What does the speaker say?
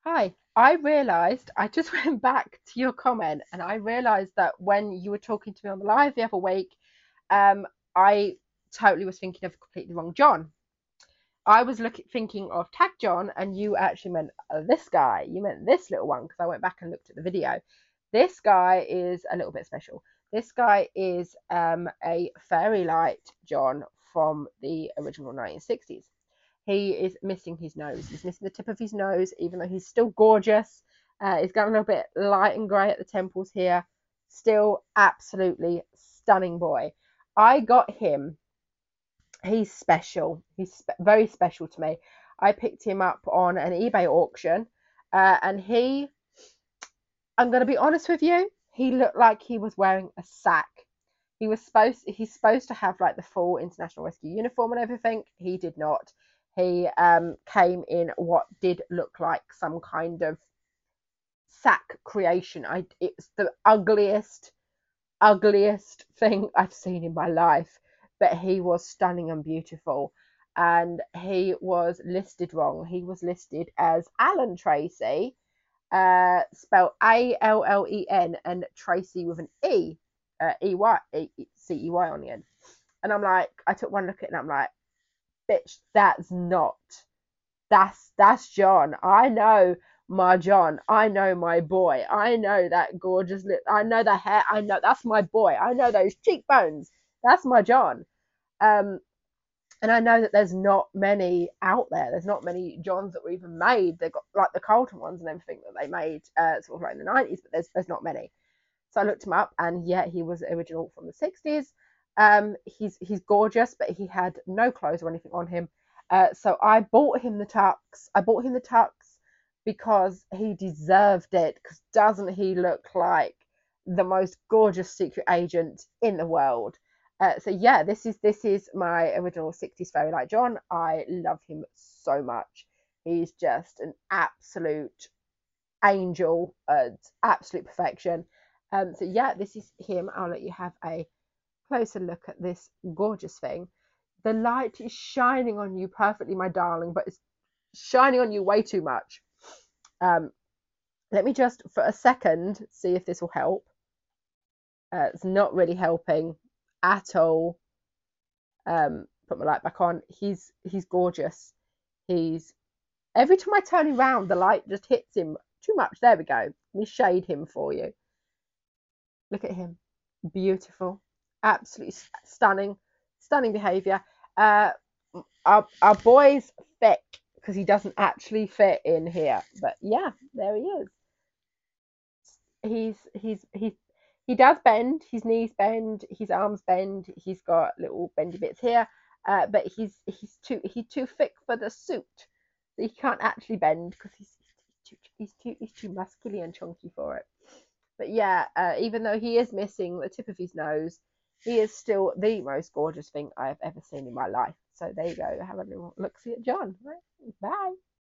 Hi, I realised I just went back to your comment and I realised that when you were talking to me on the live the other week, um, I totally was thinking of completely wrong John. I was thinking of Tag John, and you actually meant this guy. You meant this little one because I went back and looked at the video. This guy is a little bit special. This guy is a fairy light John from the original 1960s. He is missing his nose. He's missing the tip of his nose, even though he's still gorgeous. He's got a little bit light and grey at the temples here. Still absolutely stunning boy. I got him. He's special. Very special to me. I picked him up on an eBay auction, and I'm going to be honest with you, he looked like he was wearing a sack. He's supposed to have like the full international rescue uniform and everything. He did not. He came in what did look like some kind of sack creation. It's the ugliest thing I've seen in my life, but he was stunning and beautiful. And he was listed wrong. He was listed as Alan Tracy, spelled Allen, and Tracy with an Cey on the end. And I'm like, I took one look at it and I'm like, bitch, that's John. I know my John. I know my boy. I know that gorgeous lip. I know the hair. I know that's my boy. I know those cheekbones. That's my John. Um, and I know that there's not many out there. There's not many Johns that were even made. They've got like the Carlton ones and everything that they made sort of like in the 90s, but there's not many. So I looked him up, and yeah, he was original from the 60s. He's gorgeous, but he had no clothes or anything on him. So I bought him the tux. I bought him the tux because he deserved it. Because doesn't he look like the most gorgeous secret agent in the world? So yeah, this is my original 60s fairy light John. I love him so much. He's just an absolute angel, absolute perfection. So yeah, this is him. I'll let you have a closer look at this gorgeous thing. The light is shining on you perfectly, my darling, but it's shining on you way too much. Um, Let me just for a second see if this will help. It's not really helping at all. Put my light back on. He's gorgeous. He's Every time I turn him around, the light just hits him too much. There we go. Let me shade him for you. Look at him. Beautiful. Absolutely stunning. Stunning behaviour. Uh, our boy's thick because he doesn't actually fit in here. But yeah, there he is. He's he does bend. His knees bend. His arms bend. He's got little bendy bits here. But he's too thick for the suit. So he can't actually bend because he's too muscular and chunky for it. But yeah, even though he is missing the tip of his nose, he is still the most gorgeous thing I've ever seen in my life. So there you go. Have a little look see at John. Right? Bye.